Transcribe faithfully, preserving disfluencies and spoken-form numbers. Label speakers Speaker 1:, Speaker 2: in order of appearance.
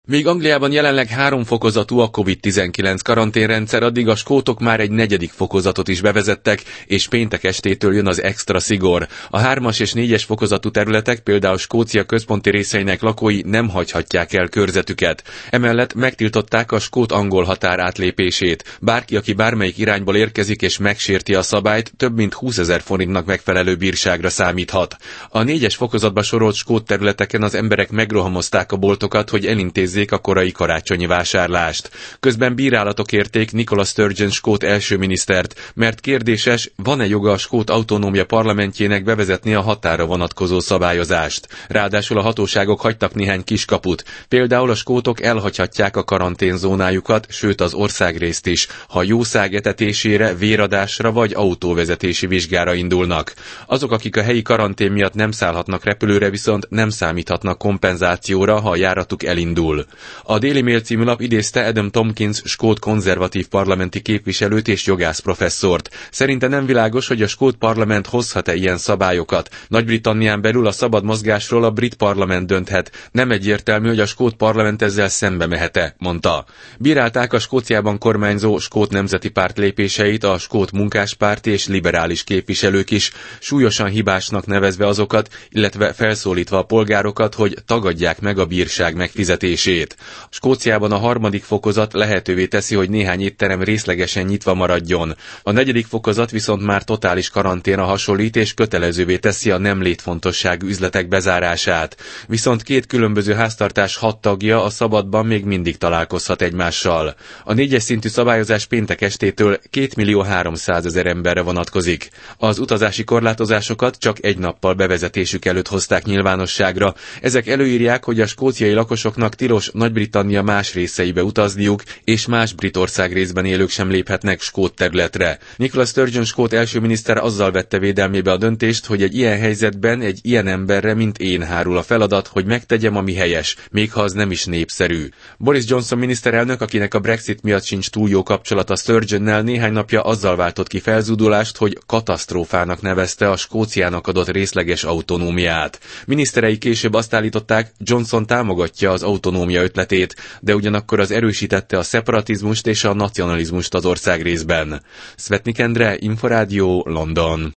Speaker 1: Míg Angliában jelenleg három fokozatú a kovid tizenkilenc karanténrendszer, addig a skótok már egy negyedik fokozatot is bevezettek, és péntek estétől jön az extra szigor. A hármas és négyes fokozatú területek, például Skócia központi részeinek lakói nem hagyhatják el körzetüket. Emellett megtiltották a skót-angol határ átlépését. Bárki, aki bármelyik irányból érkezik és megsérti a szabályt, több mint húszezer forintnak megfelelő bírságra számíthat. A négyes fokozatba sorolt skót területeken az emberek megrohamozták a boltokat, hogy elintézzék a korai karácsonyi vásárlást. Közben bírálatok érték Nicola Sturgeon skót első minisztert, mert kérdéses, van-e joga a skót autonómia parlamentjének bevezetni a határra vonatkozó szabályozást. Ráadásul a hatóságok hagytak néhány kiskaput. Például a skótok elhagyhatják a karanténzónájukat, sőt az országrészt is, ha jószág etetésére, véradásra vagy autóvezetési vizsgára indulnak. Azok, akik a helyi karantén miatt nem szállhatnak repülőre, viszont nem számíthatnak kompenzációra, ha a járatuk elindul. A Daily Mail című lap idézte Adam Tompkins skót konzervatív parlamenti képviselőt és jogász professzort. Szerinte nem világos, hogy a skót parlament hozhat-e ilyen szabályokat. Nagy-Britannián belül a szabad mozgásról a brit parlament dönthet. Nem egyértelmű, hogy a skót parlament ezzel szembe mehet-e, mondta. Bírálták a Skóciában kormányzó Skót Nemzeti Párt lépéseit a Skót Munkáspárt és liberális képviselők is, súlyosan hibásnak nevezve azokat, illetve felszólítva a polgárokat, hogy tagadják meg a bírság megfizetését. Skóciában a harmadik fokozat lehetővé teszi, hogy néhány étterem részlegesen nyitva maradjon. A negyedik fokozat viszont már totális karanténra hasonlít és kötelezővé teszi a nem létfontosságú üzletek bezárását. Viszont két különböző háztartás hat tagja a szabadban még mindig találkozhat egymással. A négyes szintű szabályozás péntek estétől két millió háromszázezer emberre vonatkozik. Az utazási korlátozásokat csak egy nappal bevezetésük előtt hozták nyilvánosságra. Ezek előírják, hogy a skóciai lakosoknak tilos Nagy-Britannia más részeibe utazniuk, és más brit ország részben élők sem léphetnek skót területre. Nicola Sturgeon skót első miniszter azzal vette védelmébe a döntést, hogy egy ilyen helyzetben egy ilyen emberre, mint én hárul a feladat, hogy megtegyem, ami helyes, még ha az nem is népszerű. Boris Johnson miniszterelnök, akinek a Brexit miatt sincs túl jó kapcsolata Sturgeonnel, néhány napja azzal váltott ki felzúdulást, hogy katasztrófának nevezte a Skóciának adott részleges autonómiát. Miniszterei később azt állították, Johnson támogatja az autonómia ötletét, de ugyanakkor az erősítette a szeparatizmust és a nacionalizmust az ország részben. Szvetnik Endre, Inforádió, London.